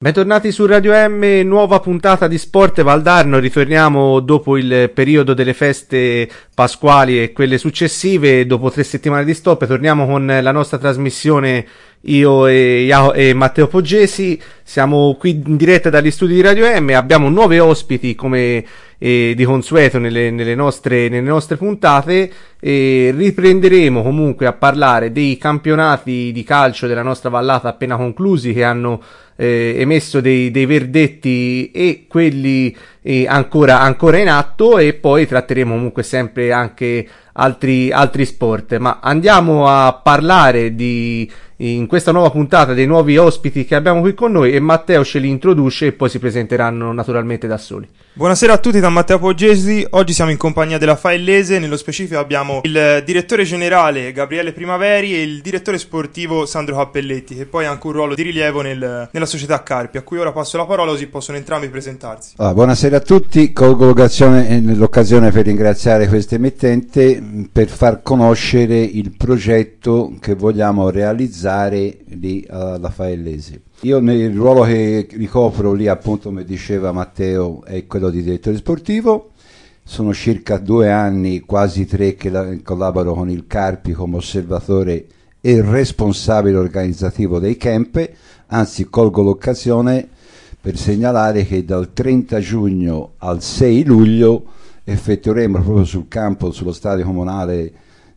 Bentornati su Radio M, nuova puntata di Sport Valdarno. Ritorniamo dopo il periodo delle feste pasquali e quelle successive. Dopo 3 settimane di stop torniamo con la nostra trasmissione, io e Matteo Poggesi. Siamo qui in diretta dagli studi di Radio M. Abbiamo nuovi ospiti come di consueto nelle nostre puntate, e riprenderemo comunque a parlare dei campionati di calcio della nostra vallata appena conclusi, che hanno emesso dei verdetti e quelli ancora in atto, e poi tratteremo comunque sempre anche altri sport. Ma andiamo a parlare in questa nuova puntata dei nuovi ospiti che abbiamo qui con noi, e Matteo ce li introduce e poi si presenteranno naturalmente da soli. Buonasera a tutti da Matteo Poggesi. Oggi siamo in compagnia della Faellese. Nello specifico abbiamo il direttore generale Gabriele Primaveri e il direttore sportivo Sandro Cappelletti, che poi ha anche un ruolo di rilievo nella società Carpi, a cui ora passo la parola così possono entrambi presentarsi. Buonasera a tutti, colgo l'occasione per ringraziare questo emittente per far conoscere il progetto che vogliamo realizzare lì alla Faellese. Io nel ruolo che ricopro lì, appunto, come diceva Matteo, è quello di direttore sportivo. Sono circa 2 anni, quasi 3, che collaboro con il Carpi come osservatore e responsabile organizzativo dei camp. Anzi, colgo l'occasione per segnalare che dal 30 giugno al 6 luglio effettueremo proprio sul campo, sullo stadio comunale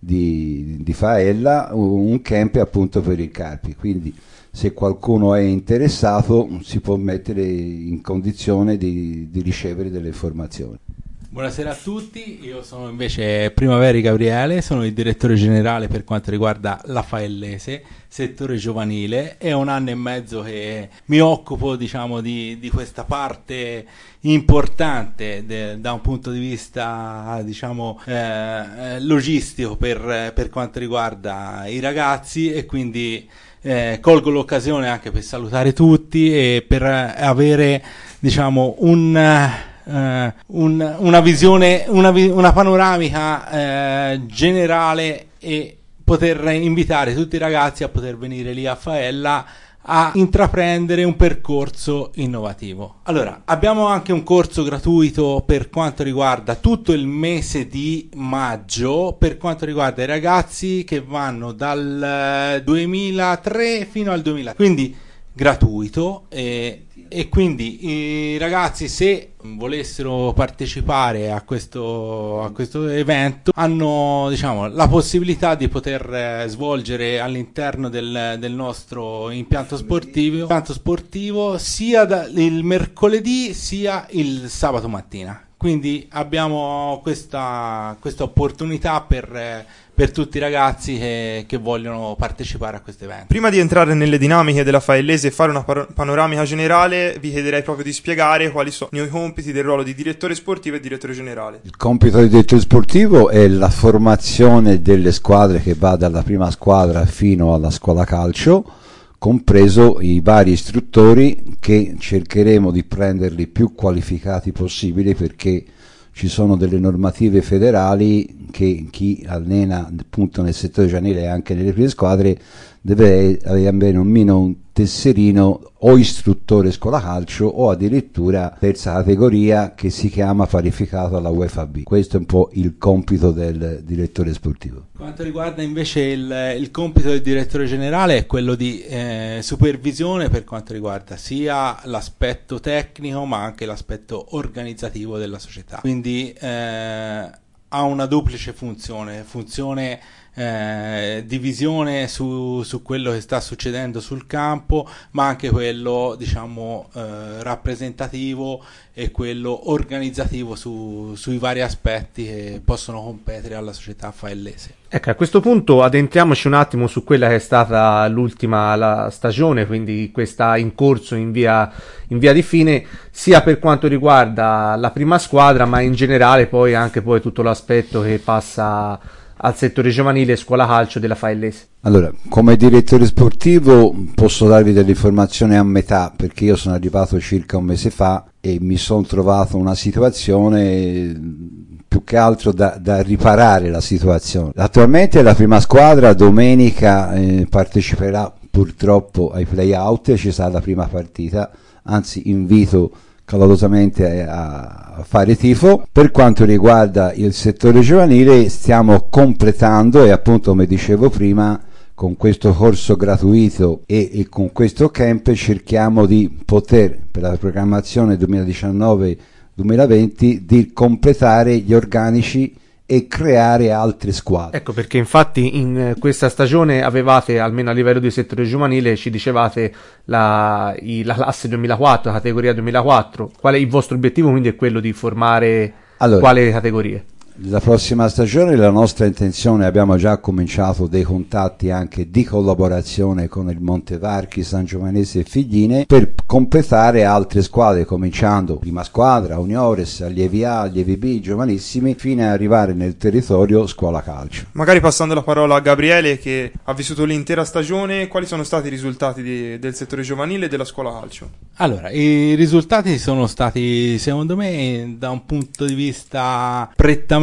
di Faella, un camp appunto per il Carpi. Quindi se qualcuno è interessato si può mettere in condizione di ricevere delle informazioni. Buonasera a tutti, io sono invece Primaveri Gabriele, sono il direttore generale per quanto riguarda la Faellese, settore giovanile. È 1 anno e mezzo che mi occupo, diciamo, di questa parte importante da un punto di vista, diciamo, logistico per quanto riguarda i ragazzi, e quindi colgo l'occasione anche per salutare tutti e per avere, diciamo, una visione, una panoramica generale, e poter invitare tutti i ragazzi a poter venire lì a Faella a intraprendere un percorso innovativo. Allora, abbiamo anche un corso gratuito per quanto riguarda tutto il mese di maggio, per quanto riguarda i ragazzi che vanno dal 2003 fino al 2000, quindi gratuito, e quindi i ragazzi, se volessero partecipare a questo evento, hanno, diciamo, la possibilità di poter svolgere all'interno del nostro impianto sportivo sia il mercoledì sia il sabato mattina. Quindi abbiamo questa opportunità per tutti i ragazzi che vogliono partecipare a questo evento. Prima di entrare nelle dinamiche della Faellese e fare una panoramica generale, vi chiederei proprio di spiegare quali sono i compiti del ruolo di direttore sportivo e direttore generale. Il compito del direttore sportivo è la formazione delle squadre, che va dalla prima squadra fino alla scuola calcio, compreso i vari istruttori, che cercheremo di prenderli più qualificati possibili, perché ci sono delle normative federali che chi allena appunto nel settore giovanile e anche nelle prime squadre deve avere almeno un tesserino o istruttore scuola calcio, o addirittura terza categoria, che si chiama parificato alla UEFA B. Questo è un po' il compito del direttore sportivo. Quanto riguarda invece il compito del direttore generale, è quello di supervisione per quanto riguarda sia l'aspetto tecnico ma anche l'aspetto organizzativo della società. Quindi ha una duplice funzione di visione su quello che sta succedendo sul campo, ma anche quello, diciamo, rappresentativo e quello organizzativo sui vari aspetti che possono competere alla società faellese. Ecco, a questo punto addentriamoci un attimo su quella che è stata la stagione, quindi questa in corso in via di fine, sia per quanto riguarda la prima squadra, ma in generale poi anche tutto l'aspetto che passa al settore giovanile e scuola calcio della Faellese. Allora, come direttore sportivo posso darvi delle informazioni a metà, perché io sono arrivato circa 1 mese fa e mi sono trovato una situazione più che altro da riparare la situazione. Attualmente la prima squadra domenica parteciperà purtroppo ai play-out, ci sarà la prima partita anzi invito calorosamente a fare tifo. Per quanto riguarda il settore giovanile, stiamo completando, e appunto come dicevo prima, con questo corso gratuito e con questo camp cerchiamo di poter, per la programmazione 2019-2020, di completare gli organici e creare altre squadre. Ecco perché infatti in questa stagione avevate, almeno a livello di settore giovanile, ci dicevate la classe 2004, la categoria 2004. Qual è il vostro obiettivo? Quindi è quello di formare quale categorie? La prossima stagione la nostra intenzione, abbiamo già cominciato dei contatti anche di collaborazione con il Montevarchi, San Giovanese e Figline, per completare altre squadre, cominciando prima squadra, Uniores, allievi A, allievi B, giovanissimi, fino ad arrivare nel territorio scuola calcio. Magari passando la parola a Gabriele, che ha vissuto l'intera stagione, quali sono stati i risultati del settore giovanile e della scuola calcio? Allora, i risultati sono stati, secondo me, da un punto di vista prettamente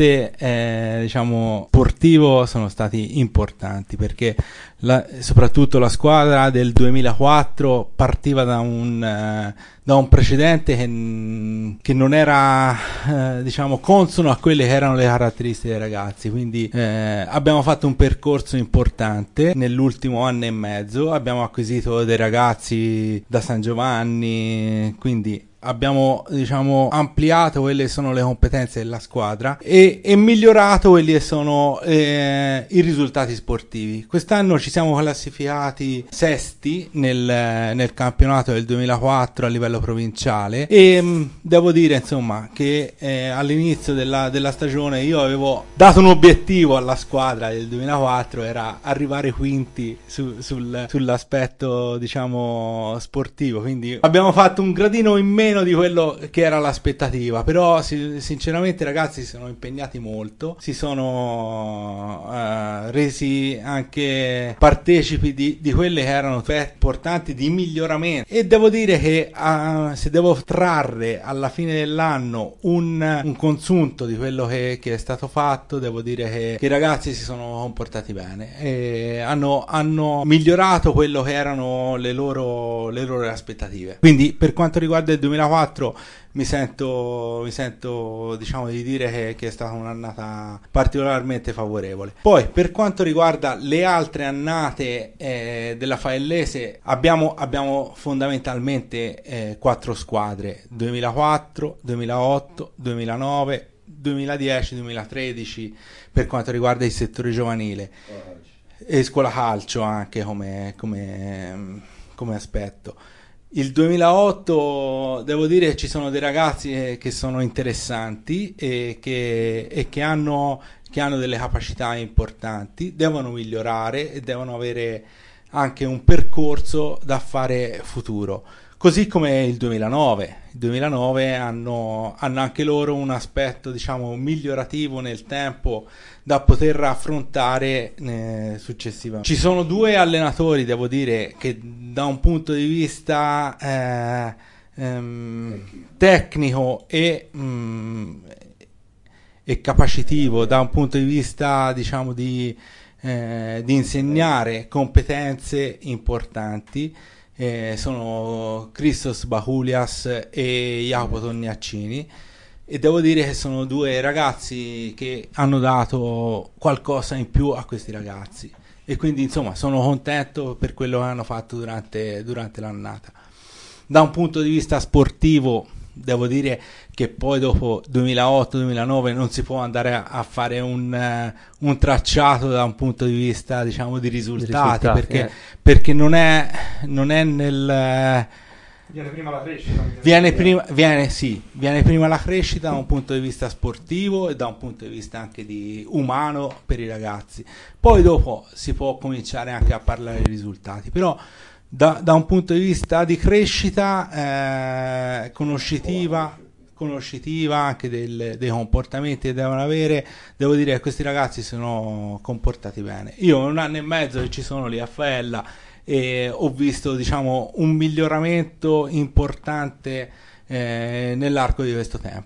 diciamo sportivo, sono stati importanti, perché soprattutto la squadra del 2004 partiva da un precedente che non era diciamo consono a quelle che erano le caratteristiche dei ragazzi, quindi abbiamo fatto un percorso importante nell'ultimo anno e mezzo, abbiamo acquisito dei ragazzi da San Giovanni, quindi abbiamo diciamo ampliato quelle che sono le competenze della squadra e migliorato quelli che sono i risultati sportivi. Quest'anno ci siamo classificati sesti nel campionato del 2004 a livello provinciale e devo dire insomma che all'inizio della stagione io avevo dato un obiettivo alla squadra del 2004, era arrivare quinti sull'aspetto diciamo sportivo, quindi abbiamo fatto un gradino in meno di quello che era l'aspettativa, però sinceramente i ragazzi si sono impegnati molto, si sono resi anche partecipi di quelle che erano importanti di miglioramento, e devo dire che se devo trarre alla fine dell'anno un consunto di quello che è stato fatto, devo dire che i ragazzi si sono comportati bene e hanno migliorato quello che erano le loro aspettative. Quindi per quanto riguarda il 2004 mi sento diciamo di dire che è stata un'annata particolarmente favorevole. Poi per quanto riguarda le altre annate della Faellese abbiamo fondamentalmente 4 squadre: 2004, 2008, 2009, 2010, 2013 per quanto riguarda il settore giovanile e scuola calcio anche come aspetto. Il 2008 devo dire che ci sono dei ragazzi che sono interessanti e che hanno delle capacità importanti, devono migliorare e devono avere anche un percorso da fare futuro. Così come il 2009. Il 2009 hanno anche loro un aspetto diciamo migliorativo nel tempo da poter affrontare successivamente. Ci sono 2 allenatori, devo dire, che da un punto di vista tecnico e capacitivo, da un punto di vista diciamo di insegnare competenze importanti, sono Christos Bakulias e Jacopo Tognaccini, e devo dire che sono 2 ragazzi che hanno dato qualcosa in più a questi ragazzi, e quindi insomma sono contento per quello che hanno fatto durante l'annata. Da un punto di vista sportivo devo dire che poi dopo 2008-2009 non si può andare a fare un tracciato da un punto di vista diciamo di risultati, perché non è nel viene prima la crescita. Viene prima la crescita da un punto di vista sportivo e da un punto di vista anche di umano per i ragazzi. Poi dopo si può cominciare anche a parlare di risultati, però da un punto di vista di crescita conoscitiva anche dei comportamenti che devono avere, devo dire che questi ragazzi si sono comportati bene. Io in 1 anno e mezzo che ci sono lì a Faella e ho visto diciamo un miglioramento importante nell'arco di questo tempo.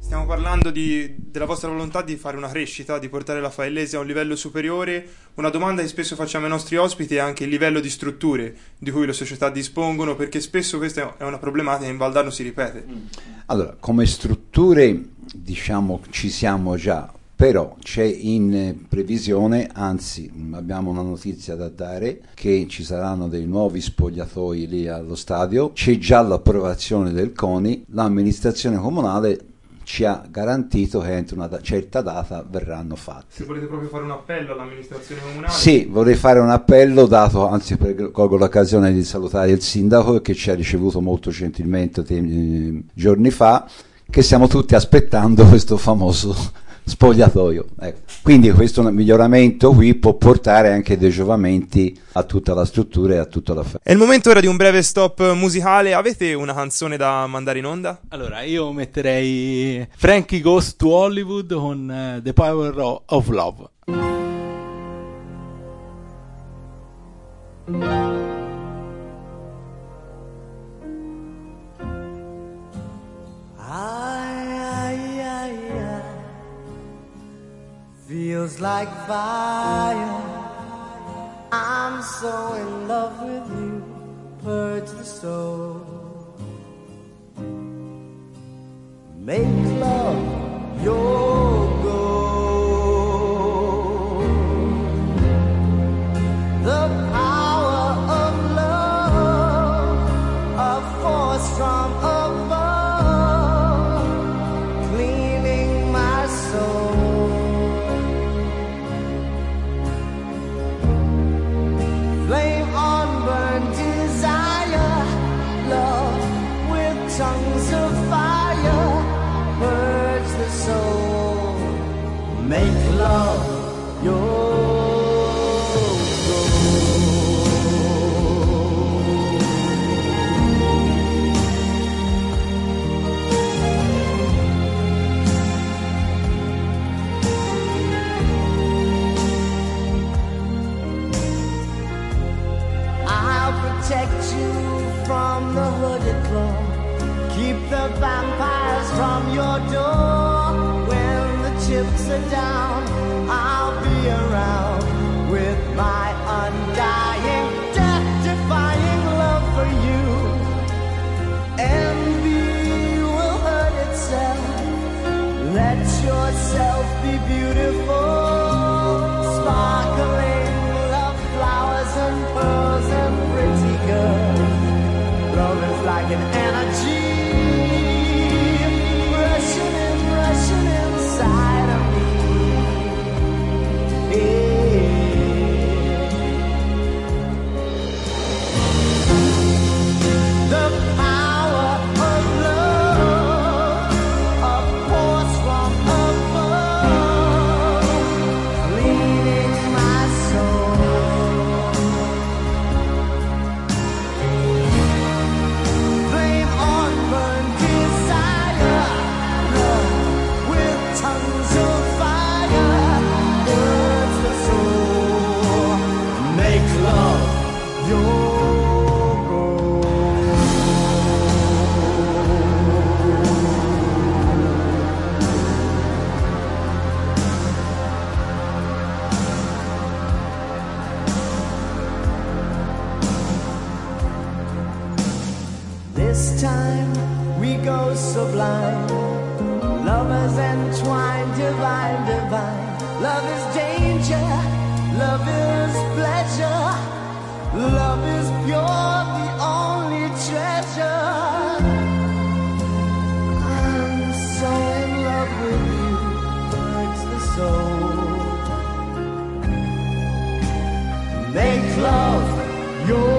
Stiamo parlando della vostra volontà di fare una crescita, di portare la Faellese a un livello superiore. Una domanda che spesso facciamo ai nostri ospiti è anche il livello di strutture di cui le società dispongono, perché spesso questa è una problematica che in Valdarno si ripete. Allora, come strutture, diciamo, ci siamo già, però c'è in previsione, anzi abbiamo una notizia da dare, che ci saranno dei nuovi spogliatoi lì allo stadio, c'è già l'approvazione del CONI, l'amministrazione comunale ci ha garantito che entro una certa data verranno fatti. Se volete proprio fare un appello all'amministrazione comunale? Sì, vorrei fare un appello, dato, anzi colgo l'occasione di salutare il sindaco che ci ha ricevuto molto gentilmente giorni fa, che stiamo tutti aspettando questo famoso spogliatoio. Ecco. Quindi questo miglioramento qui può portare anche dei giovamenti a tutta la struttura e a tutta la È il momento ora di un breve stop musicale. Avete una canzone da mandare in onda? Allora, io metterei Frankie Goes to Hollywood con The Power of Love. Feels like fire. I'm so in love with you. Purge the soul. Make love your goal. The power of love, a force from above, cleaning my soul. Flame on, burn desire, love with tongues of fire, purge the soul, make love your protect you from the hooded claw. Keep the vampires from your door. When the chips are down, I'll be around with my undying, death-defying love for you. Envy will hurt itself. Let yourself be beautiful, sparkling love flowers and pearls and pretty girls. Love is like an energy rushing inside of me. The power of love, a force from above, leading my soul. Flame on, burn desire, love with tongues of fire, burns the soul, make love your This time we go sublime, lovers entwined, divine, divine. Love is danger, love is pleasure, love is pure, the only treasure. I'm so in love with you, purge the soul, make love your